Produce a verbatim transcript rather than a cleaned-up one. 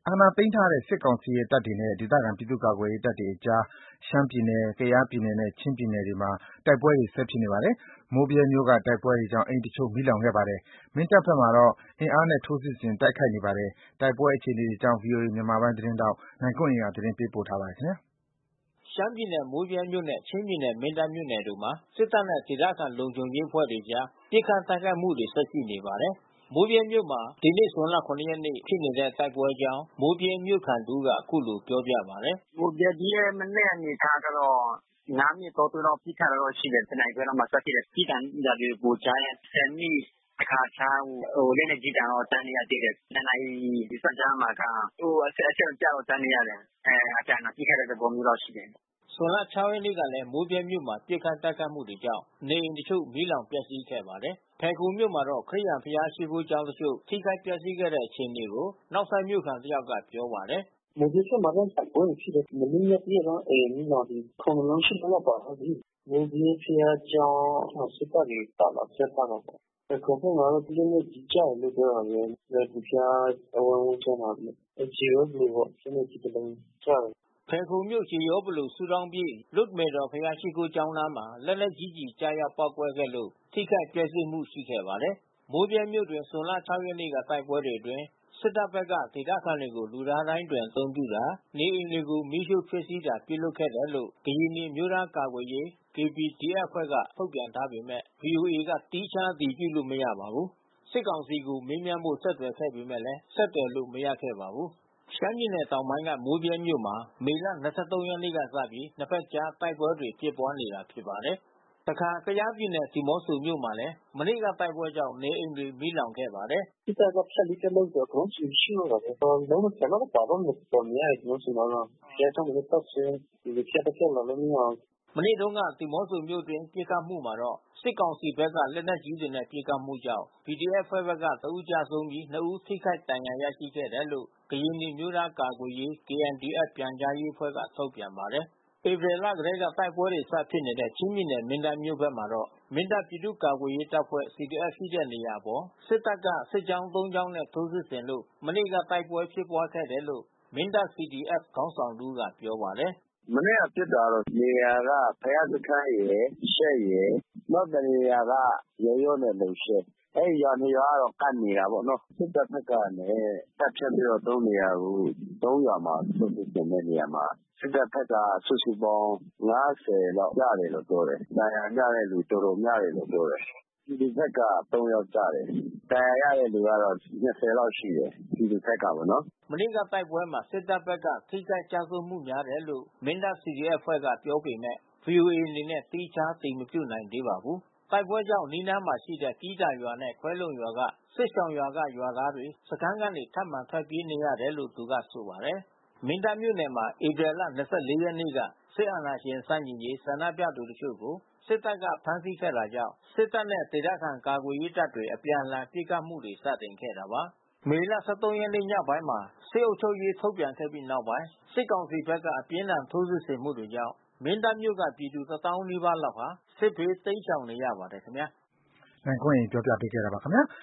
အာဏာသိမ်းထားတဲ့ စစ်ကောင်စီရဲ့တပ်တွေနဲ့ ဒေသခံပြည်သူ့ကာကွယ်ရေးတပ်တွေအကြား ရှမ်းပြည်နယ်၊ ကယားပြည်နယ်နဲ့ ချင်းပြည်နယ်တွေမှာ တိုက်ပွဲတွေ ဆက်ဖြစ်နေပါတယ်။ မိုးဗြဲမြို့က တိုက်ပွဲတွေကြောင့် အိမ်တချို့ မီးလောင်ခဲ့ပါတယ်။ မင်းတပ်ဘက်မှာတော့ အင်အားနဲ့ ထိုးစစ်ဆင် တိုက်ခိုက်နေပါတယ်။ တိုက်ပွဲအခြေအနေတွေအကြောင်း ဗွီအိုအေ မြန်မာပိုင်းသတင်းထောက် နိုင်ကွန်းအိန်က သတင်းပေးပို့ထားပါတယ်။ ရှမ်းပြည်နယ် မိုးဗြဲမြို့နဲ့ ချင်းပြည်နယ် မင်းတပ်မြို့နယ်တို့မှာ စစ်တပ်နဲ့ ဒေသခံလုံခြုံရေးအဖွဲ့တွေအကြား ပစ်ခတ်တိုက်ခိုက်မှုတွေ ဆက်ရှိနေပါတယ်။ မိုးဗြဲမြို့မှာ ဒီနေ့ ဇွန်လ ၇ ရက်နေ့ ဖြစ်နေတဲ့ တိုက်ပွဲအကြောင်း မိုးဗြဲမြို့ခံတဦးက အခုလိုပြောပြပါတယ်။ “မိုးဗြဲ ဒီမနက်အနေအထားကတော့ ၅ မိနစ် တောအတွင်းတော့ ပစ်ခတ်တာတော့ရှိတယ်။ တနာရီခွဲလောက်မှာ စဖြစ်တယ်။ ပစ်သံတွေပိုကြားတယ်။ ဆယ်မိနစ်တခါခြား လက်နက်ကြီးသံတော့ ကြားနေရသေးတယ်။ နှစ်နာရီအကြားမှာက အဆက်မပြတ်တော့ကြားနေရတယ်။ အပြန်အလှန်ပစ်ခတ်တဲ့သဘောမျိုးတော့ရှိတယ်။ ” ဇွန်လ ၆ ရက်နေ့ကလည်း မိုးဗြဲမြို့မှာ ပစ်ခတ်တိုက်ခိုက်မှုတွေကြောင့် နေအိမ်တချို့ မီးလောင်ပျက်စီးခဲ့ပါတယ်။ ဖယ်ခုံမြို့မှာတော့ ခရစ်ယာန်ဘုရားရှိခိုးကျောင်းတချို့ ထိခိုက်ပျက်စီးခဲ့တဲ့ အခြေအနေကို နောက်ဆိုက်မြို့ခံတယောက်က ပြောပါတယ်။ “မိုးဗြဲဘက်မှာတော့ တိုက်ပွဲတွေဖြစ်တယ်။ မနေ့ညတရက်တော့ အိမ်မီးလောင်ပြီ။ ခုနစ်လုံး ရှစ်လုံးလောက်ပါသွားပြီ။ မိုးဗြဲဘုရားကျောင်း စစ်တပ်တွေ တက်လာဖြတ်တောက်တာပေါ့။ ဖယ်ခုံဘက်မှာတော့ လက်နက်ကြီးကျတယ်လို့ပြောတာပဲ။ လွိုင်ကော်ဘုရားအဝန်းကျင်မှာ။ ကြေယောဘလှူပေါ့။ လက်နက်ကြီးတလုံးကျတယ်။ ” ဖယ်ခုံမြို့ ကြေယောဘလှူ ဆုတောင်းပြည့် လွတ်မေတော် ဘုရားရှိခိုးကျောင်းနားမှာ လက်နက်ကြီးကျည် ကျရောက်ပေါက်ကွဲခဲ့လို့ ထိခိုက်ပျက်စီးမှု ရှိခဲ့ပါတယ်။ မိုးဗြဲမြို့တွင်း ဇွန်လ ၆ ရက်နေ့က တိုက်ပွဲတွေအတွင်း စစ်တပ်ဘက်က ဒေသခံတွေကို လူသားဒိုင်းအသုံးပြုတာ၊ နေအိမ်တွေကို မီးရှို့ဖျက်ဆီးတာ ပြုလုပ်ခဲ့တယ်လို့ ကရင်နီအမျိုးသားကာကွယ်ရေး ကေပီဒီအက်ဖ် အဖွဲ့က ထုတ်ပြန်ထားပေမဲ့ ဗွီအိုအေက သီးခြားအတည်ပြုလို့ မရပါဘူး။ စစ်ကောင်စီကို မေးမြန်းဖို့ ဆက်သွယ်ခဲ့ပေမဲ့ ဆက်သွယ်လို့ မရခဲ့ပါဘူး။ ရှမ်းပြည်နယ်တောင်ပိုင်းက မိုးဗြဲမြို့မှာ မေလ ၂၃ ရက်နေ့ကစပြီး နှစ်ဘက်ကြား တိုက်ပွဲတွေ ဖြစ်ပွားနေတာ ဖြစ်ပါတယ်။ တခါ ကယားပြည်နယ် ဒီးမော့ဆိုမြို့မှာလည်း မနေ့ကတိုက်ပွဲကြောင့် နေအိမ်တွေ မီးလောင်ခဲ့ပါတယ်။ “စစ်တပ်က ဖြတ်လေးဖြတ်လုပ်တော့ အကုန်လုံးမီးရှို့တော့တာပဲ။ အလုံး ၂၀ လောက်တော့ပါသွားမယ်။ တော်တော်များတယ် ဒီးမော့ဆိုမှာတော့။ ဘုရားကျောင်းတွေလည်း ပျက်စီးတယ်။ ဖြတ်လည်း ဖြတ်လာလို့မရဘူး။ ” မနေ့တုန်းက ဒီးမော့ဆိုမြို့အတွင်း ပစ်ခတ်မှုမှာတော့ စစ်ကောင်စီဘက်က လက်နက်ကြီးတွေနဲ့ ပစ်ခတ်မှုကြောင့် ပီဒီအက်ဖ် အဖွဲ့ဘက်က တဦးကျဆုံးပြီး နှစ် ဦး ထိခိုက်ဒဏ်ရာရရှိခဲ့တယ်လို့ ကရင်နီအမျိုးသားကာကွယ်ရေး ကေအန်ဒီအက်ဖ် ပြန်ကြားရေးအဖွဲ့က ထုတ်ပြန်ပါတယ်။ ဧပြီလကတည်းက တိုက်ပွဲတွေ စဖြစ်နေတဲ့ ချင်းပြည်နယ် မင်းတပ်မြို့ဘက်မှာတော့ မင်းတပ်ပြည်သူ့ကာကွယ်ရေးတပ်ဖွဲ့ စီဒီအက်ဖ် ရှိတဲ့နေရာအပေါ် စစ်တပ်က စစ်ကြောင်း သုံး ကြောင်းနဲ့ ထိုးစစ်ဆင်လို့ မနေ့က တိုက်ပွဲဖြစ်ပွားခဲ့တယ်လို့ မင်းတပ် စီဒီအက်ဖ် ခေါင်းဆောင်တဦးက ပြောပါတယ်။ “မနေ့ကဖြစ်တာတော့ နေရာက ဘုရားစခန်းရယ်၊ ရှပ်ရယ်၊ နောက်တနေရာက ယောယောနဲ့လုံရှယ်။ အဲဒီရွာ နှစ် ရွာကတော့ ကပ်နေတာပေါ့နော်။ စစ်တပ်ဘက်ကနေ တပ်ဖြန့်ပြီးတော့ သုံးနေရာကို သုံး ရွာမှာ ထိုးစစ်ဆင်တဲ့နေရာမှာ စစ်တပ်ဘက်က စုစုပေါင်း ၅၀ လောက်ကျတယ်လို့ ပြောတယ်။ ဒဏ်ရာရတဲ့သူ တော်တော်များတယ်လို့ ပြောတယ်။ ပြည်သူဘက်က သုံး ယောက်ကျတယ်။ ဒဏ်ရာရတဲ့သူကတော့ ၂၀ လောက်ရှိတယ်။ ပြည်သူဘက်ကပေါ့နော်။ ” မနေ့ကတိုက်ပွဲမှာ စစ်တပ်ဘက်က ထိခိုက်ကျဆုံးမှုများတယ်လို့ မင်းတပ် စီဒီအက်ဖ် အဖွဲ့က ပြောပေမဲ့ ဗွီအိုအေအနေနဲ့ သီးခြားအတည်မပြုနိုင်သေးပါဘူး။ တိုက်ပွဲကြောင့် အနီးနားမှာရှိတဲ့ ကီးသာရွာနဲ့ ခွဲလုံရွာက စစ်ရှောင်ရွာက ရွာသားတွေ စခန်းကနေ ထပ်မံထွက်ပြေးနေရတယ်လို့ သူကဆိုပါတယ်။ မင်းတပ်မြို့နယ်မှာ ဧပြီလ ၂၄ ရက်နေ့က စစ်အာဏာရှင်ဆန့်ကျင်ရေး ဆန္ဒပြသူတချို့ကို စစ်တပ်က ဖမ်းဆီးခဲ့တာကြောင့် စစ်တပ်နဲ့ ဒေသခံကာကွယ်ရေးတပ်တွေ အပြန်အလှန် ပစ်ခတ်မှုတွေ စတင်ခဲ့တာပါ။ မေလ ၁၃ ရက်နေ့ ညပိုင်းမှာ စစ်အုပ်ချုပ်ရေး ထုတ်ပြန်ခဲ့ပြီးနောက်ပိုင်း စစ်ကောင်စီဘက်က အပြင်းအထန် ထိုးစစ်ဆင်မှုတွေကြောင့် မင်းတပ်မြို့က ပြည်သူ တသောင်းနီးပါးလောက်ဟာ စစ်ဘေးတိမ်းရှောင်နေရပါတယ်ခင်ဗျာ။ နိုင်ကွန်းအိန် ပြောပြပေးခဲ့တာပါခင်ဗျာ။